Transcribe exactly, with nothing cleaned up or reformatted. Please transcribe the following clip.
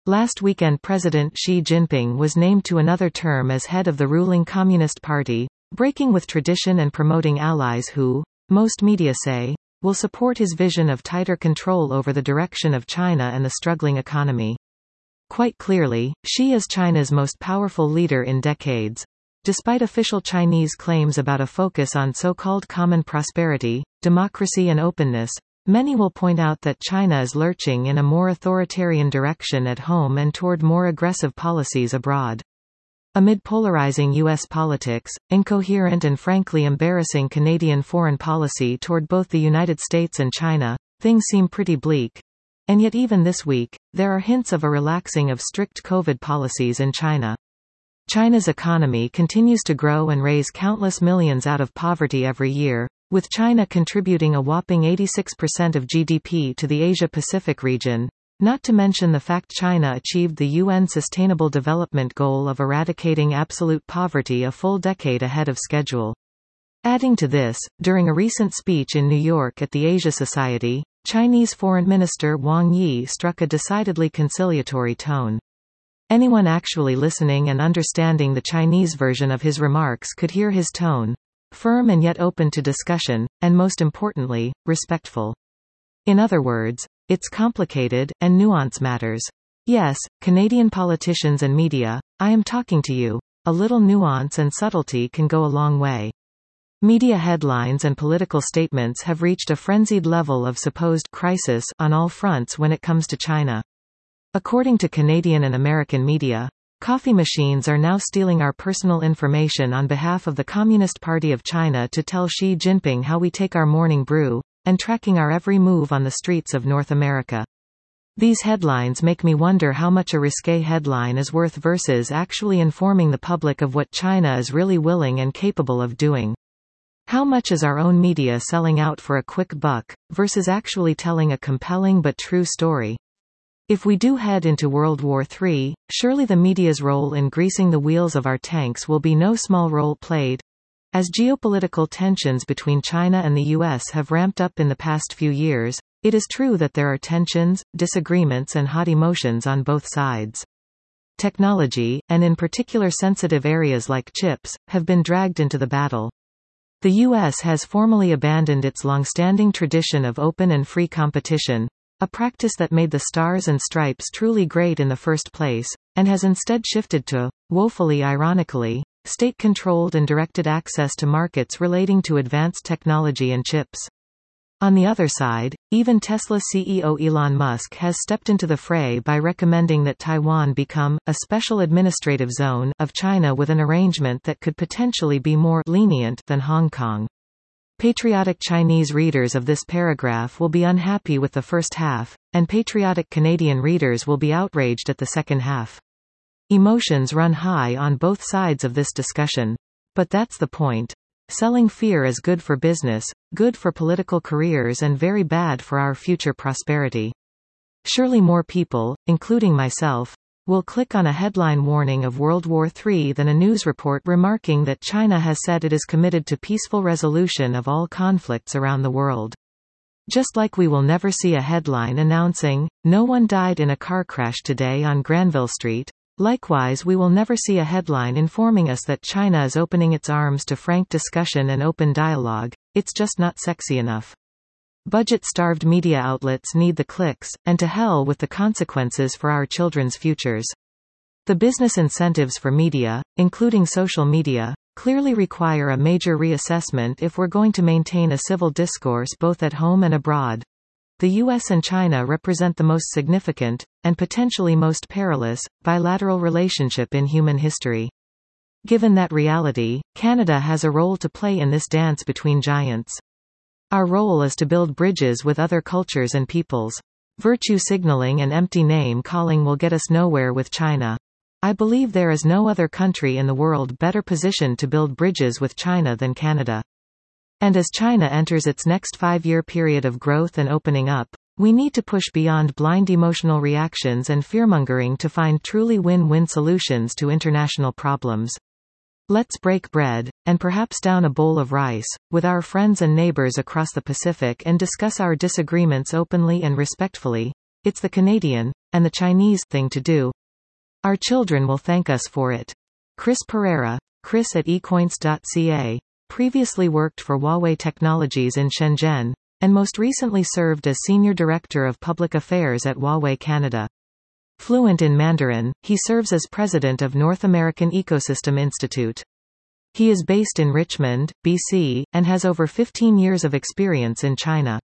Last weekend President Xi Jinping was named to another term as head of the ruling Communist Party, breaking with tradition and promoting allies who, most media say, will support his vision of tighter control over the direction of China and the struggling economy. Quite clearly, Xi is China's most powerful leader in decades. Despite official Chinese claims about a focus on so-called common prosperity, democracy and openness, many will point out that China is lurching in a more authoritarian direction at home and toward more aggressive policies abroad. Amid polarizing U S politics, incoherent and frankly embarrassing Canadian foreign policy toward both the United States and China, things seem pretty bleak. And yet even this week, there are hints of a relaxing of strict COVID policies in China. China's economy continues to grow and raise countless millions out of poverty every year, with China contributing a whopping eighty-six percent of G D P to the Asia-Pacific region, not to mention the fact China achieved the U N Sustainable Development Goal of eradicating absolute poverty a full decade ahead of schedule. Adding to this, during a recent speech in New York at the Asia Society, Chinese Foreign Minister Wang Yi struck a decidedly conciliatory tone. Anyone actually listening and understanding the Chinese version of his remarks could hear his tone, firm and yet open to discussion, and most importantly, respectful. In other words, it's complicated, and nuance matters. Yes, Canadian politicians and media, I am talking to you. A little nuance and subtlety can go a long way. Media headlines and political statements have reached a frenzied level of supposed crisis on all fronts when it comes to China. According to Canadian and American media, coffee machines are now stealing our personal information on behalf of the Communist Party of China to tell Xi Jinping how we take our morning brew, and tracking our every move on the streets of North America. These headlines make me wonder how much a risque headline is worth versus actually informing the public of what China is really willing and capable of doing. How much is our own media selling out for a quick buck, versus actually telling a compelling but true story? If we do head into World War Three, surely the media's role in greasing the wheels of our tanks will be no small role played. As geopolitical tensions between China and the U S have ramped up in the past few years, it is true that there are tensions, disagreements and hot emotions on both sides. Technology, and in particular sensitive areas like chips, have been dragged into the battle. The U S has formally abandoned its long-standing tradition of open and free competition, a practice that made the Stars and Stripes truly great in the first place, and has instead shifted to, woefully ironically, state-controlled and directed access to markets relating to advanced technology and chips. On the other side, even Tesla C E O Elon Musk has stepped into the fray by recommending that Taiwan become a special administrative zone of China with an arrangement that could potentially be more lenient than Hong Kong. Patriotic Chinese readers of this paragraph will be unhappy with the first half, and patriotic Canadian readers will be outraged at the second half. Emotions run high on both sides of this discussion. But that's the point. Selling fear is good for business, good for political careers and very bad for our future prosperity. Surely more people, including myself, will click on a headline warning of World War Three than a news report remarking that China has said it is committed to peaceful resolution of all conflicts around the world. Just like we will never see a headline announcing, "No one died in a car crash today on Granville Street," likewise we will never see a headline informing us that China is opening its arms to frank discussion and open dialogue. It's just not sexy enough. Budget-starved media outlets need the clicks, and to hell with the consequences for our children's futures. The business incentives for media, including social media, clearly require a major reassessment if we're going to maintain a civil discourse both at home and abroad. The U S and China represent the most significant, and potentially most perilous, bilateral relationship in human history. Given that reality, Canada has a role to play in this dance between giants. Our role is to build bridges with other cultures and peoples. Virtue signaling and empty name-calling will get us nowhere with China. I believe there is no other country in the world better positioned to build bridges with China than Canada. And as China enters its next five-year period of growth and opening up, we need to push beyond blind emotional reactions and fearmongering to find truly win-win solutions to international problems. Let's break bread, and perhaps down a bowl of rice, with our friends and neighbors across the Pacific and discuss our disagreements openly and respectfully, It's the Canadian, and the Chinese, thing to do. Our children will thank us for it. Chris Pereira. Chris at ecoints dot c a. Previously worked for Huawei Technologies in Shenzhen, and most recently served as Senior Director of Public Affairs at Huawei Canada. Fluent in Mandarin, he serves as President of North American Ecosystem Institute. He is based in Richmond, B C, and has over fifteen years of experience in China.